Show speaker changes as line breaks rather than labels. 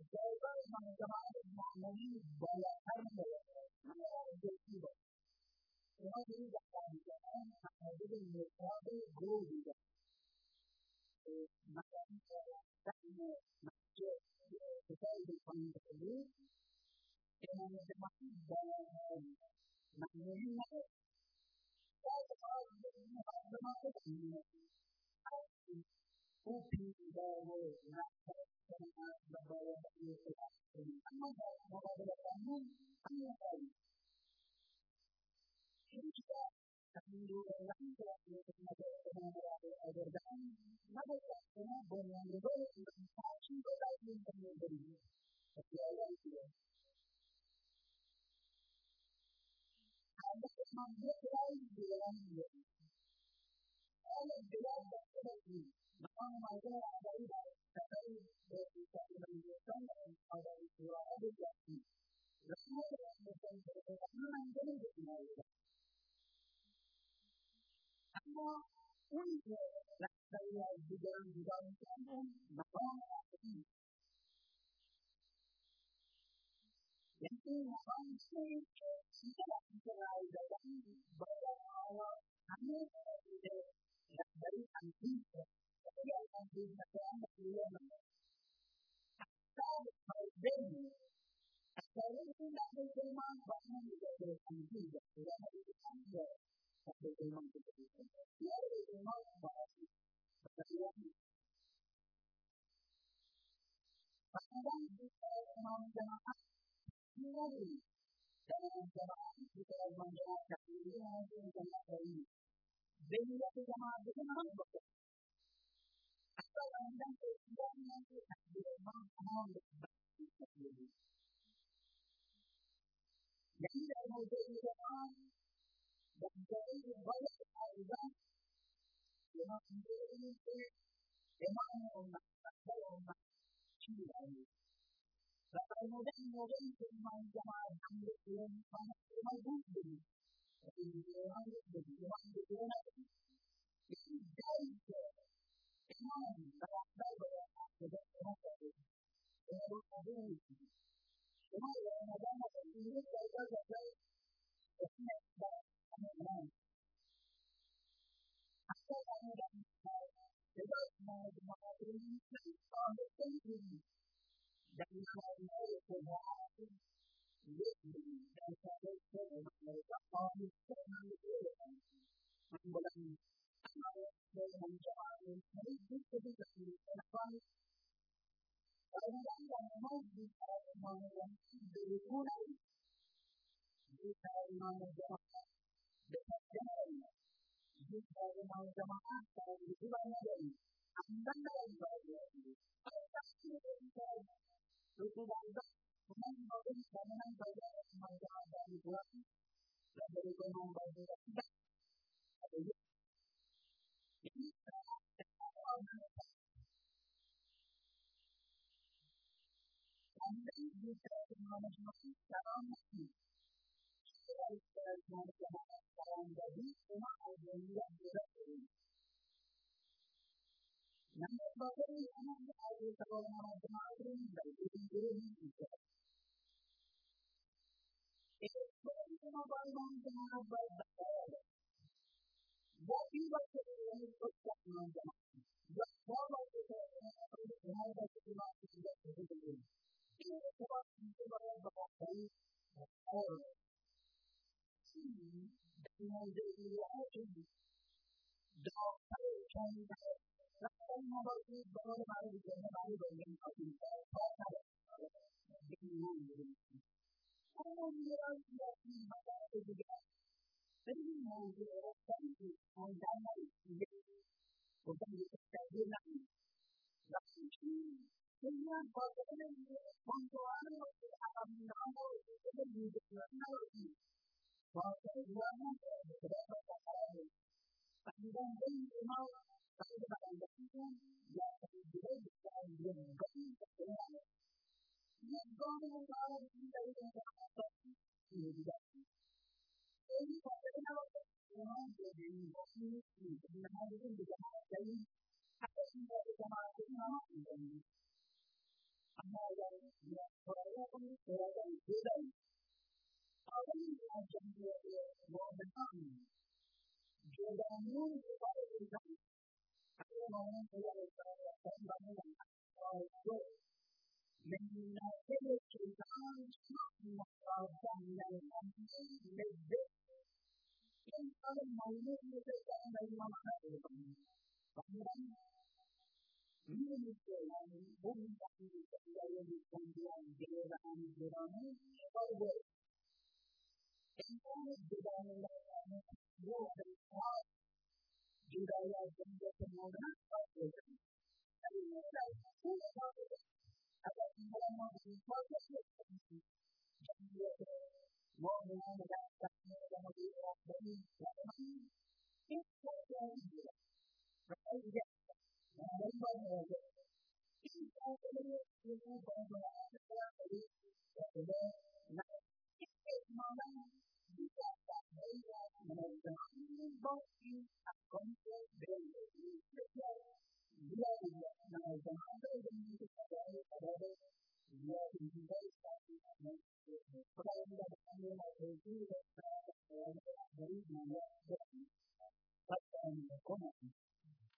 Kalau sama-sama mengalami banyak hal yang berbeda. Semua ini dapat dikatakan ada di beberapa guru juga. Maka kita masuk kita di pandemi dengan semakin banyak namanya Upi baru nak berbawa ini sama kamu ini juga dulu lagi ada dan mereka semua dengan berbeda dengan cinta dan kemudian ada semangat lain di dalam diri. Ada jelas lagi. Memang ada tapi kita menunjukkan ada ada lagi. Lalu bukan berkenan jadi benar. Karena untuk saya di dalam kampung memang yang memang tidak berada dalam bahwa hanya dari anti yang dikatakan beliau berbeda. Kalau tidak berteman bahkan tidak beranti tidak ada tapi memang begitu. Dia memang bahasa kadang kita mengenal lagi dalam jamaah kita mengenal keinginan kita ini. Bila kita mengenal betul. Asal anda tidak nanti ada mau yang tidak mau jadi jamaah dan jadi banyak orang yang menjadi memang orang cinta. Kemudian firman jamaah yang sangat mengagumi. Jadi orang berjuang di dalam itu jauh memang sangat baik untuk orang yang semua yang ada ini saya rasa asal anda tidak mau mengalami dan kalau semua dan saya mereka